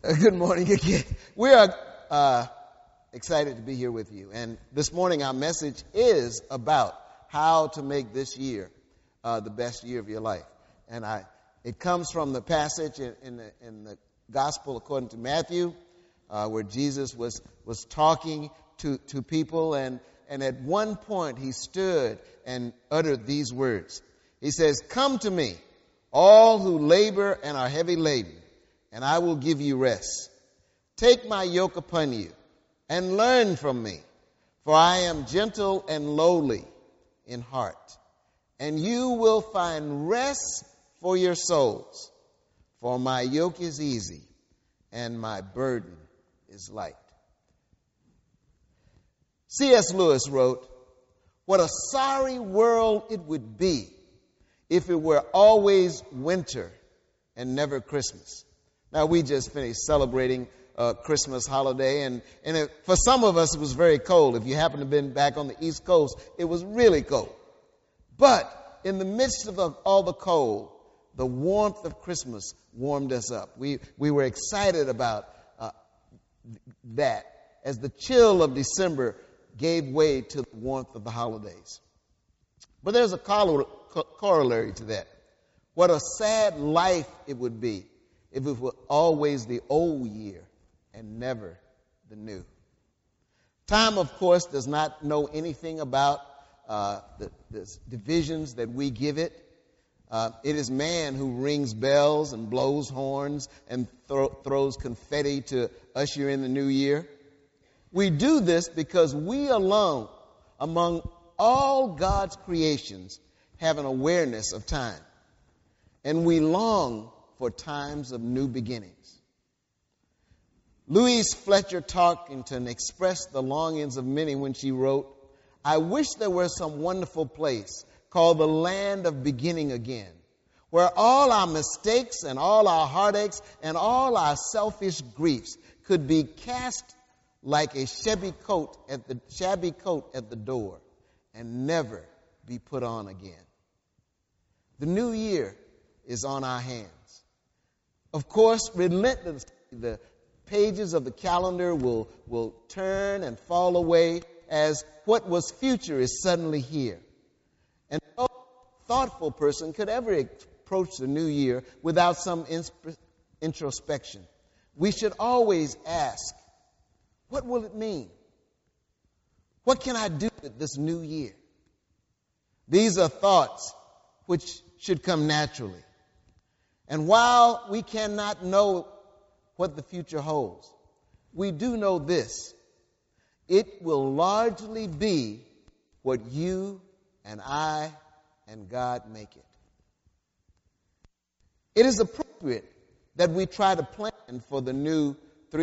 Good morning again. We are excited to be here with you. And this morning our message is about how to make this year the best year of your life. And it comes from the passage in the Gospel according to Matthew, where Jesus was talking to people. And at one point he stood and uttered these words. He says, "Come to me, all who labor and are heavy laden, and I will give you rest. Take my yoke upon you and learn from me, for I am gentle and lowly in heart, and you will find rest for your souls. For my yoke is easy and my burden is light." C.S. Lewis wrote, "What a sorry world it would be if it were always winter and never Christmas." Now, we just finished celebrating Christmas holiday, and for some of us, it was very cold. If you happen to have been back on the East Coast, it was really cold. But in the midst of all the cold, the warmth of Christmas warmed us up. We were excited about that as the chill of December gave way to the warmth of the holidays. But there's a corollary to that. What a sad life it would be if it were always the old year and never the new. Time, of course, does not know anything about the divisions that we give it. It is man who rings bells and blows horns and throws confetti to usher in the new year. We do this because we alone, among all God's creations, have an awareness of time. And we long for times of new beginnings. Louise Fletcher Tarkington expressed the longings of many when she wrote, "I wish there were some wonderful place called the land of beginning again, where all our mistakes and all our heartaches and all our selfish griefs could be cast like a shabby coat at the door and never be put on again." The new year is on our hands. Of course, relentlessly, the pages of the calendar will turn and fall away as what was future is suddenly here. And no thoughtful person could ever approach the new year without some introspection. We should always ask, what will it mean? What can I do with this new year? These are thoughts which should come naturally. And while we cannot know what the future holds, we do know this: it will largely be what you and I and God make it. It is appropriate that we try to plan for the new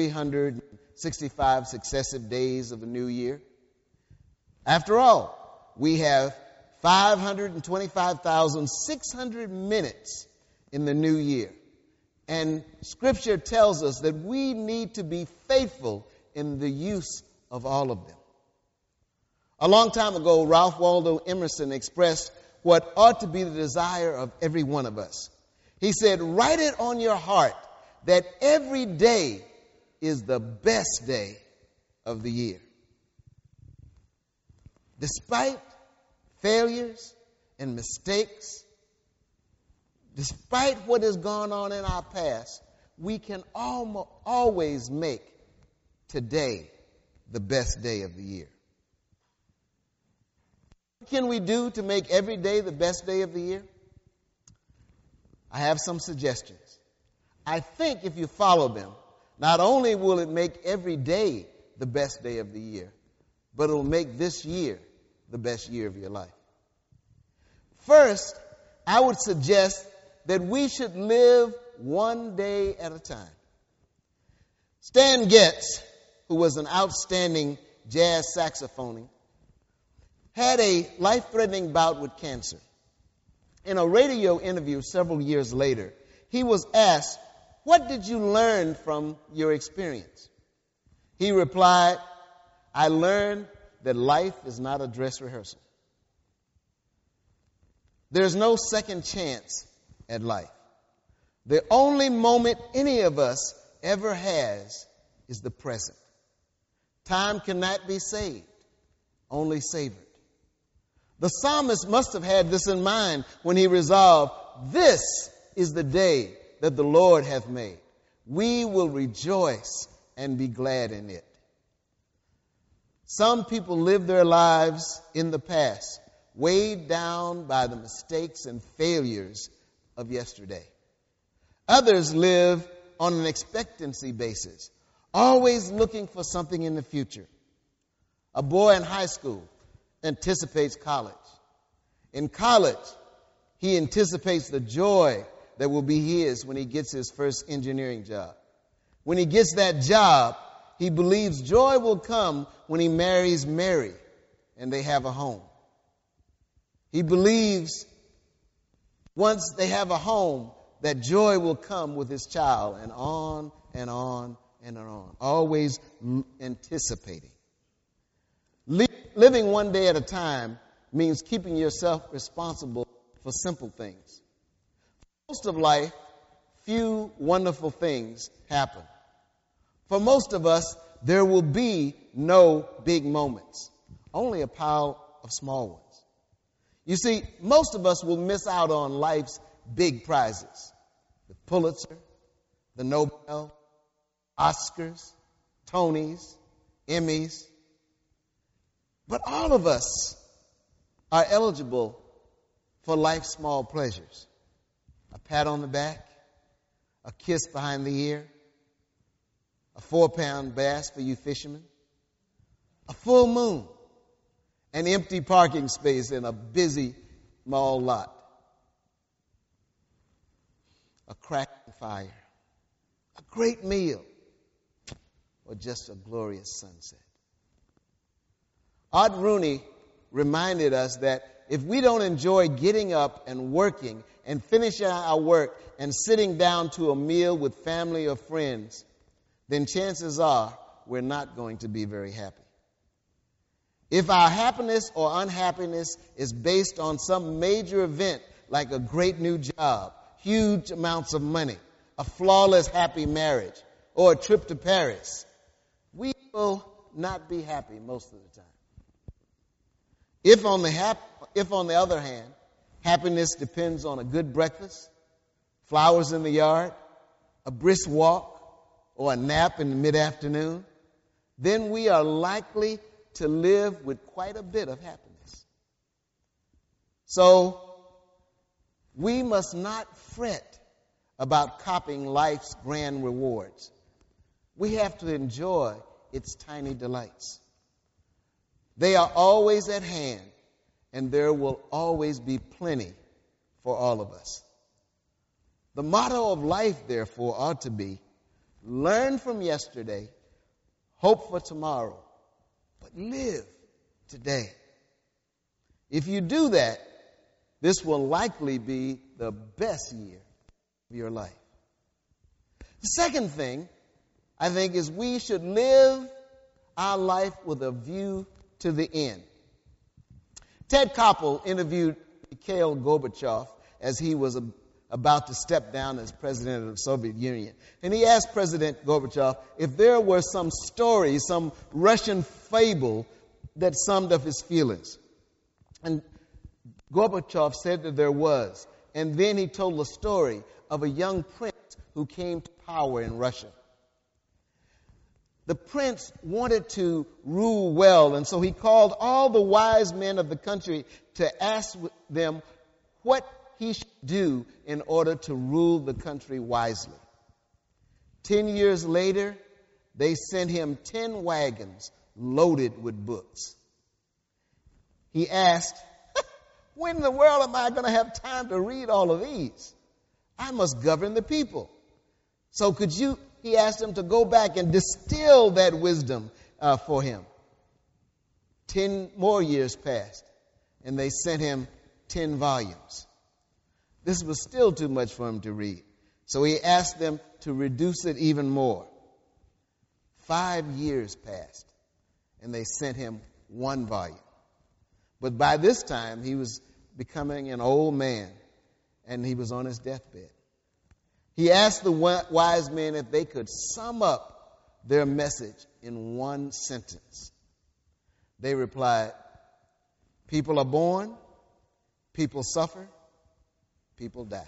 365 successive days of a new year. After all, we have 525,600 minutes in the new year. And Scripture tells us that we need to be faithful in the use of all of them. A long time ago, Ralph Waldo Emerson expressed what ought to be the desire of every one of us. He said, "Write it on your heart that every day is the best day of the year." Despite failures and mistakes, despite what has gone on in our past, we can always make today the best day of the year. What can we do to make every day the best day of the year? I have some suggestions. I think if you follow them, not only will it make every day the best day of the year, but it will make this year the best year of your life. First, I would suggest that we should live one day at a time. Stan Getz, who was an outstanding jazz saxophonist, had a life-threatening bout with cancer. In a radio interview several years later, he was asked, "What did you learn from your experience?" He replied, "I learned that life is not a dress rehearsal. There's no second chance at life. The only moment any of us ever has is the present. Time cannot be saved, only savored. The psalmist must have had this in mind when he resolved, "This is the day that the Lord hath made. We will rejoice and be glad in it." Some people live their lives in the past, weighed down by the mistakes and failures of yesterday. Others live on an expectancy basis, always looking for something in the future. A boy in high school anticipates college. In college, he anticipates the joy that will be his when he gets his first engineering job. When he gets that job, he believes joy will come when he marries Mary and they have a home. He believes once they have a home that joy will come with his child, and on and on and on, always anticipating. Living one day at a time means keeping yourself responsible for simple things. For most of life, few wonderful things happen. For most of us, there will be no big moments, only a pile of small ones. You see, most of us will miss out on life's big prizes: the Pulitzer, the Nobel, Oscars, Tonys, Emmys. But all of us are eligible for life's small pleasures: a pat on the back, a kiss behind the ear, a 4-pound bass for you fishermen, a full moon, an empty parking space in a busy mall lot, a crackling fire, a great meal, or just a glorious sunset. Art Rooney reminded us that if we don't enjoy getting up and working and finishing our work and sitting down to a meal with family or friends, then chances are we're not going to be very happy. If our happiness or unhappiness is based on some major event like a great new job, huge amounts of money, a flawless happy marriage, or a trip to Paris, we will not be happy most of the time. If on the other hand, happiness depends on a good breakfast, flowers in the yard, a brisk walk, or a nap in the mid-afternoon, then we are likely to live with quite a bit of happiness. So, we must not fret about copying life's grand rewards. We have to enjoy its tiny delights. They are always at hand, and there will always be plenty for all of us. The motto of life, therefore, ought to be: learn from yesterday, hope for tomorrow, but live today. If you do that, this will likely be the best year of your life. The second thing, I think, is we should live our life with a view to the end. Ted Koppel interviewed Mikhail Gorbachev as he was about to step down as president of the Soviet Union. And he asked President Gorbachev if there were some story, some Russian fable that summed up his feelings. And Gorbachev said that there was. And then he told the story of a young prince who came to power in Russia. The prince wanted to rule well, and so he called all the wise men of the country to ask them what he should do in order to rule the country wisely. 10 years later, they sent him 10 wagons loaded with books. He asked, when in the world am I going to have time to read all of these? I must govern the people. So he asked him to go back and distill that wisdom for him. 10 more years passed, and they sent him 10 volumes. This was still too much for him to read. So he asked them to reduce it even more. 5 years passed, and they sent him 1 volume. But by this time, he was becoming an old man, and he was on his deathbed. He asked the wise men if they could sum up their message in one sentence. They replied, people are born, people suffer, people die.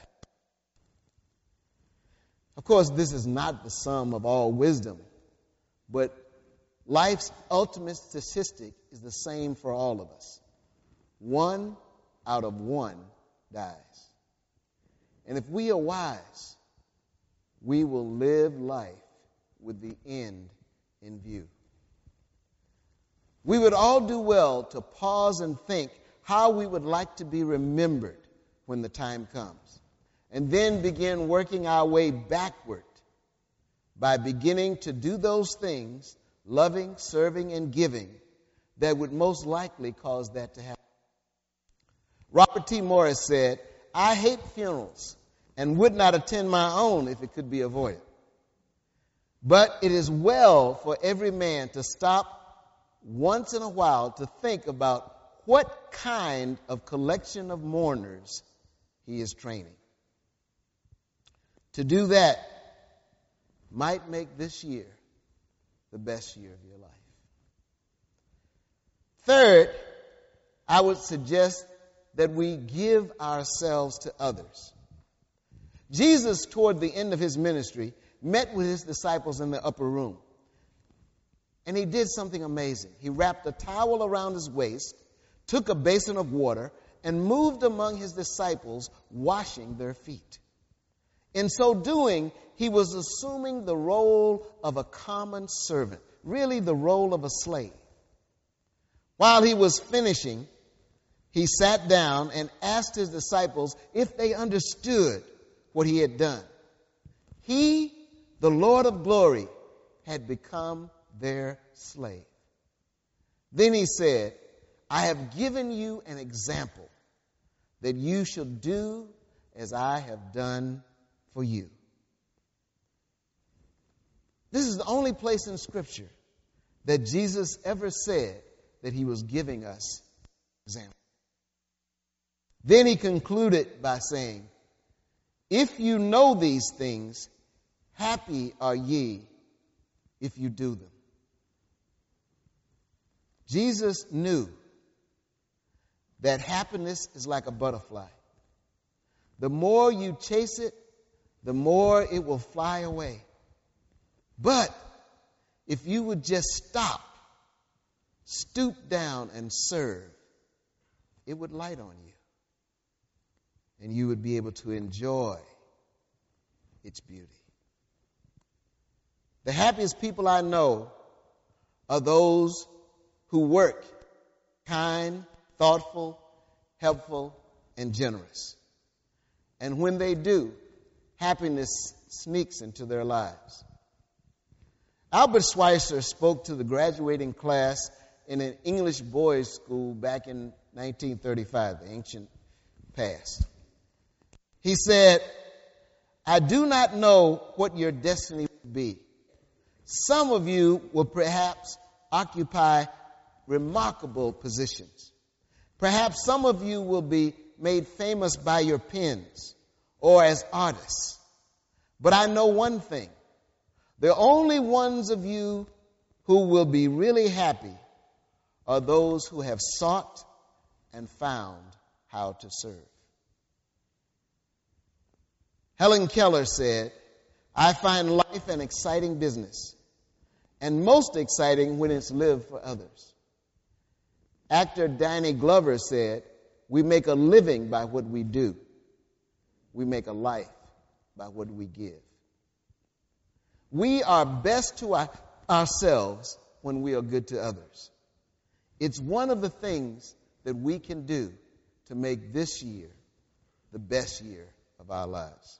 Of course, this is not the sum of all wisdom, but life's ultimate statistic is the same for all of us. 1 out of 1 dies. And if we are wise, we will live life with the end in view. We would all do well to pause and think how we would like to be remembered when the time comes, and then begin working our way backward by beginning to do those things, loving, serving, and giving, that would most likely cause that to happen. Robert T. Morris said, I hate funerals and would not attend my own if it could be avoided. But it is well for every man to stop once in a while to think about what kind of collection of mourners he is training. To do that might make this year the best year of your life. Third, I would suggest that we give ourselves to others. Jesus, toward the end of his ministry, met with his disciples in the upper room. And he did something amazing. He wrapped a towel around his waist, took a basin of water, and moved among his disciples, washing their feet. In so doing, he was assuming the role of a common servant, really the role of a slave. While he was finishing, he sat down and asked his disciples if they understood what he had done. He, the Lord of glory, had become their slave. Then he said, I have given you an example that you shall do as I have done for you. This is the only place in Scripture that Jesus ever said that he was giving us an example. Then he concluded by saying, if you know these things, happy are ye if you do them. Jesus knew that happiness is like a butterfly. The more you chase it, the more it will fly away. But if you would just stop, stoop down and serve, it would light on you. And you would be able to enjoy its beauty. The happiest people I know are those who work kind, thoughtful, helpful, and generous. And when they do, happiness sneaks into their lives. Albert Schweitzer spoke to the graduating class in an English boys' school back in 1935, the ancient past. He said, I do not know what your destiny will be. Some of you will perhaps occupy remarkable positions. Perhaps some of you will be made famous by your pens or as artists. But I know one thing. The only ones of you who will be really happy are those who have sought and found how to serve. Helen Keller said, I find life an exciting business, and most exciting when it's lived for others. Actor Danny Glover said, we make a living by what we do. We make a life by what we give. We are best to ourselves when we are good to others. It's one of the things that we can do to make this year the best year of our lives.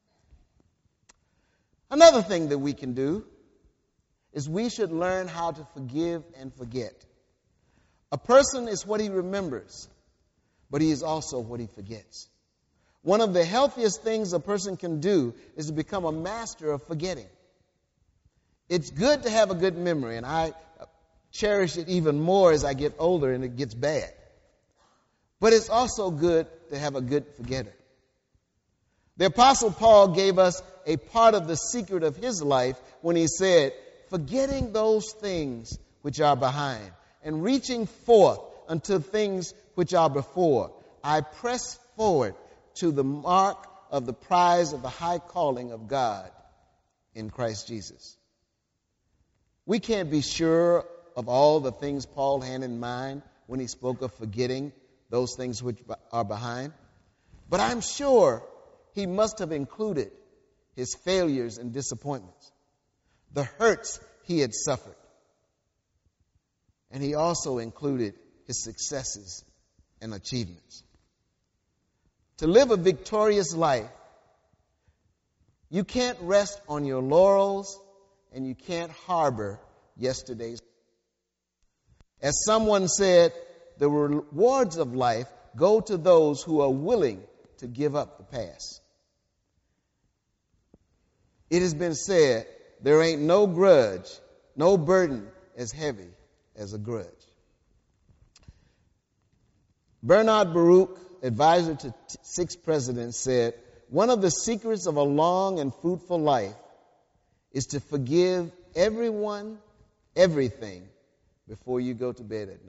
Another thing that we can do is we should learn how to forgive and forget. A person is what he remembers, but he is also what he forgets. One of the healthiest things a person can do is to become a master of forgetting. It's good to have a good memory, and I cherish it even more as I get older and it gets bad. But it's also good to have a good forgetter. The Apostle Paul gave us a part of the secret of his life when he said, forgetting those things which are behind and reaching forth unto things which are before, I press forward to the mark of the prize of the high calling of God in Christ Jesus. We can't be sure of all the things Paul had in mind when he spoke of forgetting those things which are behind, but I'm sure he must have included his failures and disappointments, the hurts he had suffered, and he also included his successes and achievements. To live a victorious life, you can't rest on your laurels and you can't harbor yesterday's. As someone said, the rewards of life go to those who are willing to give up the past. It has been said, there ain't no grudge, no burden as heavy as a grudge. Bernard Baruch, advisor to 6 presidents, said, one of the secrets of a long and fruitful life is to forgive everyone, everything, before you go to bed at night.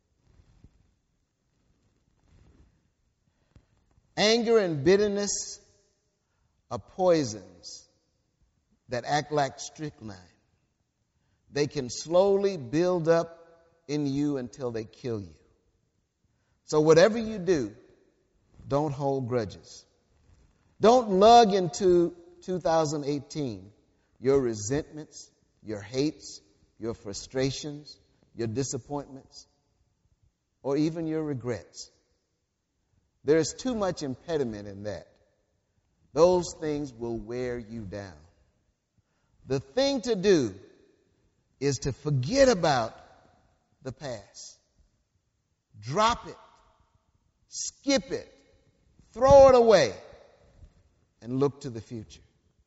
Anger and bitterness are poisons that act like strychnine. They can slowly build up in you until they kill you. So whatever you do, don't hold grudges. Don't lug into 2018 your resentments, your hates, your frustrations, your disappointments, or even your regrets. There is too much impediment in that. Those things will wear you down. The thing to do is to forget about the past. Drop it. Skip it. Throw it away. And look to the future.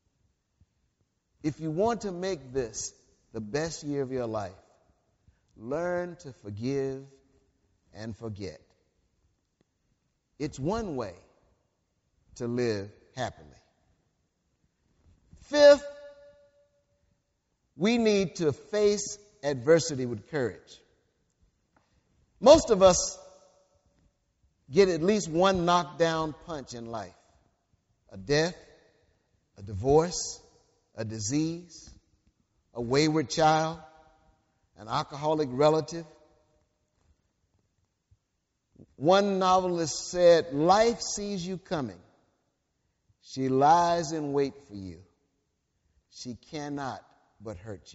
If you want to make this the best year of your life, learn to forgive and forget. It's one way to live happily. 5th, we need to face adversity with courage. Most of us get at least one knockdown punch in life. A death, a divorce, a disease, a wayward child, an alcoholic relative. One novelist said, life sees you coming. She lies in wait for you. She cannot but hurt you.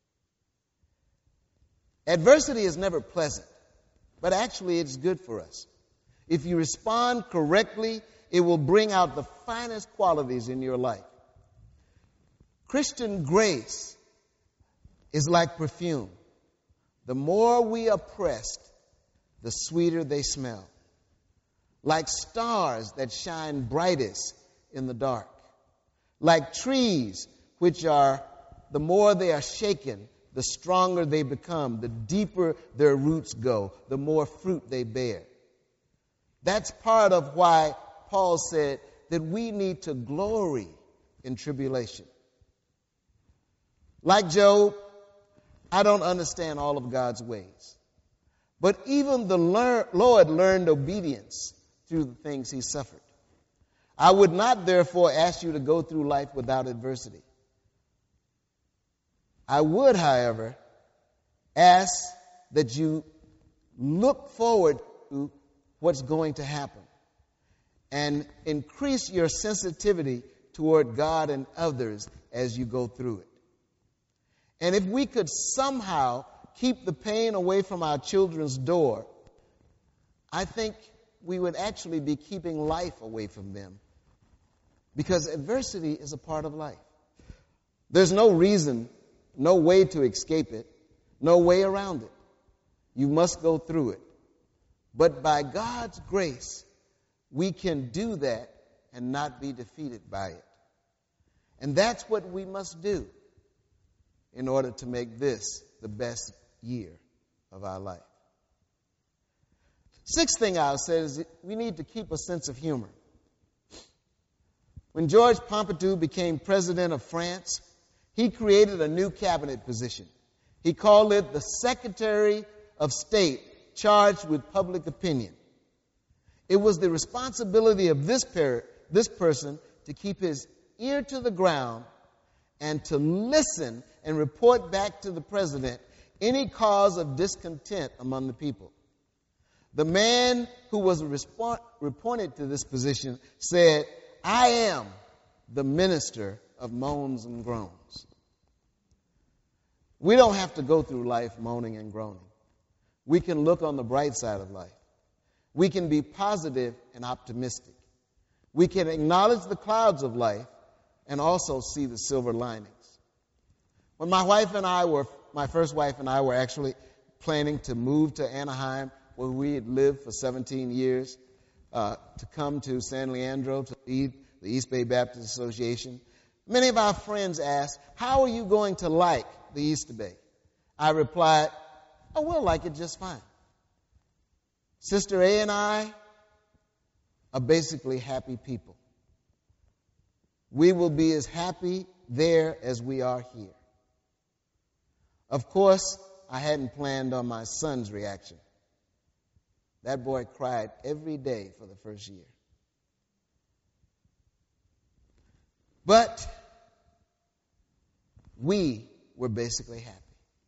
Adversity is never pleasant, but actually it's good for us. If you respond correctly, it will bring out the finest qualities in your life. Christian grace is like perfume. The more we are pressed, the sweeter they smell. Like stars that shine brightest in the dark. Like trees which are, the more they are shaken, the stronger they become, the deeper their roots go, the more fruit they bear. That's part of why Paul said that we need to glory in tribulation. Like Job, I don't understand all of God's ways. But even the Lord learned obedience through the things he suffered. I would not, therefore, ask you to go through life without adversity. I would, however, ask that you look forward to what's going to happen and increase your sensitivity toward God and others as you go through it. And if we could somehow keep the pain away from our children's door, I think we would actually be keeping life away from them. Because adversity is a part of life. There's no reason, no way to escape it, no way around it. You must go through it. But by God's grace, we can do that and not be defeated by it. And that's what we must do in order to make this the best year of our life. 6th thing I'll say is that we need to keep a sense of humor. When Georges Pompidou became president of France, he created a new cabinet position. He called it the Secretary of State charged with public opinion. It was the responsibility of this person to keep his ear to the ground and to listen and report back to the president any cause of discontent among the people. The man who was appointed to this position said, "I am the minister of moans and groans." We don't have to go through life moaning and groaning. We can look on the bright side of life. We can be positive and optimistic. We can acknowledge the clouds of life and also see the silver linings. When my first wife and I were actually planning to move to Anaheim, where we had lived for 17 years, to come to San Leandro to lead the East Bay Baptist Association, many of our friends asked, "How are you going to like the East Bay?" I replied, "Oh, we'll like it just fine." Sister A and I are basically happy people. We will be as happy there as we are here. Of course, I hadn't planned on my son's reaction. That boy cried every day for the first year. But we were basically happy.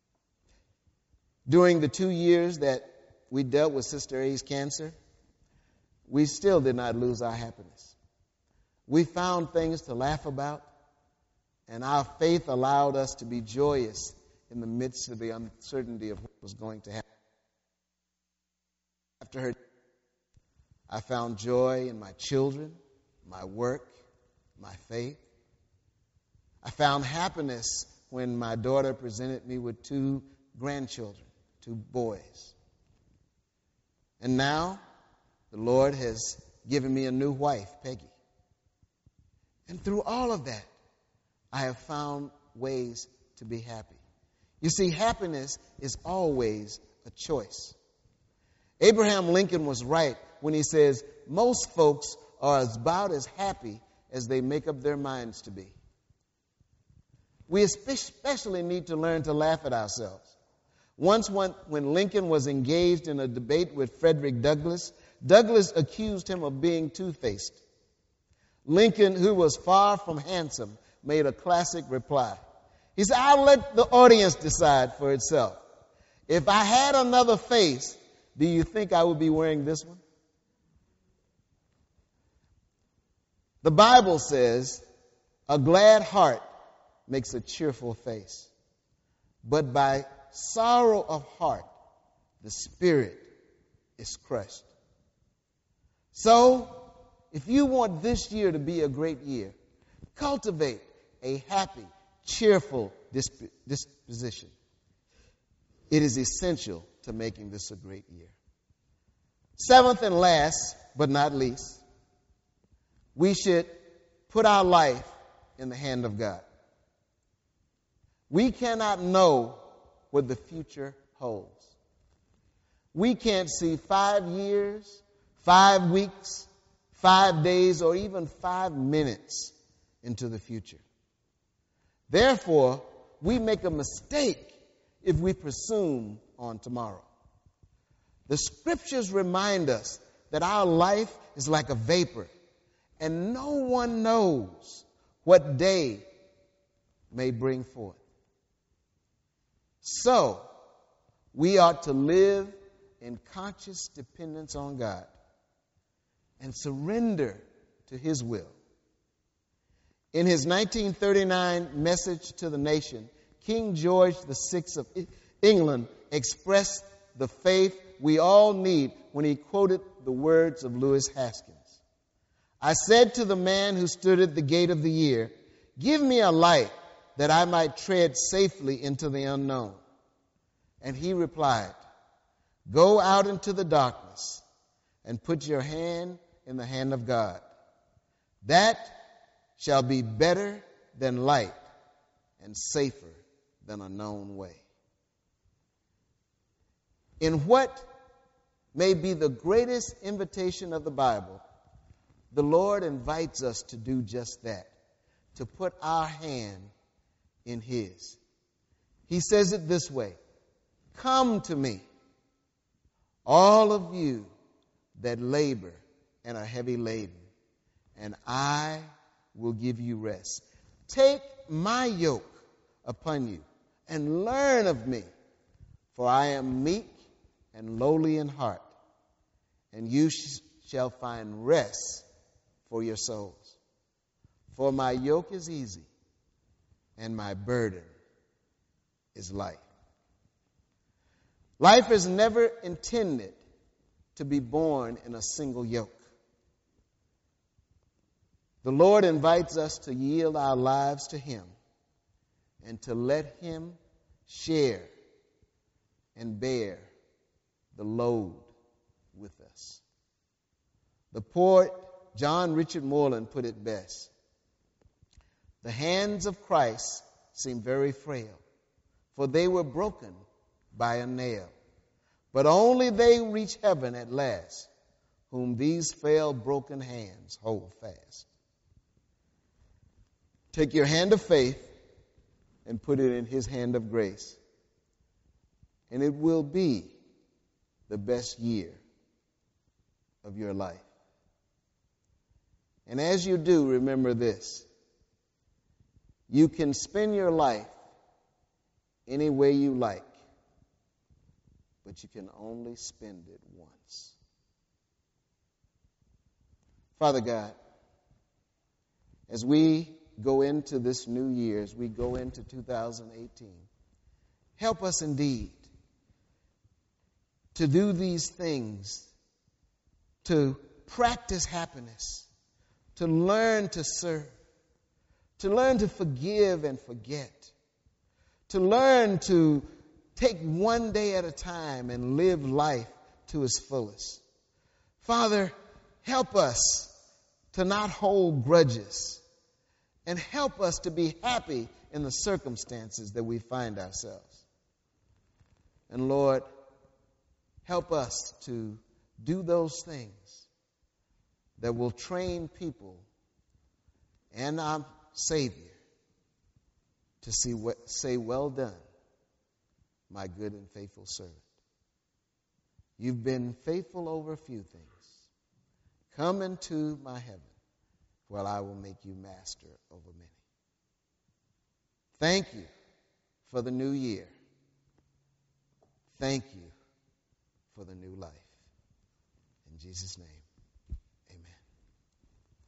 During the 2 years that we dealt with Sister A's cancer, we still did not lose our happiness. We found things to laugh about, and our faith allowed us to be joyous in the midst of the uncertainty of what was going to happen. After her, I found joy in my children, my work, my faith. I found happiness when my daughter presented me with 2 grandchildren, 2 boys. And now, the Lord has given me a new wife, Peggy. And through all of that, I have found ways to be happy. You see, happiness is always a choice. Abraham Lincoln was right when he says, most folks are about as happy as they make up their minds to be. We especially need to learn to laugh at ourselves. Once when Lincoln was engaged in a debate with Frederick Douglass, Douglass accused him of being two-faced. Lincoln, who was far from handsome, made a classic reply. He said, "I'll let the audience decide for itself. If I had another face, do you think I would be wearing this one?" The Bible says, "A glad heart makes a cheerful face, but by sorrow of heart, the spirit is crushed." So, if you want this year to be a great year, cultivate a happy, cheerful disposition. It is essential to making this a great year. 7th and last, but not least, we should put our life in the hand of God. We cannot know what the future holds. We can't see 5 years, 5 weeks, 5 days, or even 5 minutes into the future. Therefore, we make a mistake if we presume on tomorrow. The scriptures remind us that our life is like a vapor, and no one knows what day may bring forth. So, we ought to live in conscious dependence on God and surrender to His will. In his 1939 message to the nation, King George VI of England expressed the faith we all need when he quoted the words of Lewis Haskins. "I said to the man who stood at the gate of the year, 'Give me a light that I might tread safely into the unknown.' And he replied, 'Go out into the darkness and put your hand in the hand of God. That shall be better than light and safer than a known way.'" In what may be the greatest invitation of the Bible, The Lord invites us to do just that, to put our hand in His. He says it this way, "Come to me, all of you that labor and are heavy laden, and I will give you rest. Take my yoke upon you and learn of me, for I am meek and lowly in heart, and you shall find rest for your souls. For my yoke is easy and my burden is light." Life is never intended to be born in a single yoke. The Lord invites us to yield our lives to Him and to let Him share and bear the load with us. The poet John Richard Moreland put it best. The hands of Christ seem very frail, for they were broken by a nail. But only they reach heaven at last, whom these frail, broken hands hold fast. Take your hand of faith and put it in His hand of grace, and it will be the best year of your life. And as you do, remember this: you can spend your life any way you like, but you can only spend it once. Father God, as we go into this new year, as we go into 2018, help us indeed to do these things, to practice happiness, to learn to serve, to learn to forgive and forget, to learn to take one day at a time and live life to its fullest. Father, help us to not hold grudges, and help us to be happy in the circumstances that we find ourselves. And Lord, help us to do those things that will train people and our Savior to say, "Well done, my good and faithful servant. You've been faithful over a few things. Come into my heaven, where I will make you master over many." Thank you for the new year. Thank you for the new life. In Jesus' name.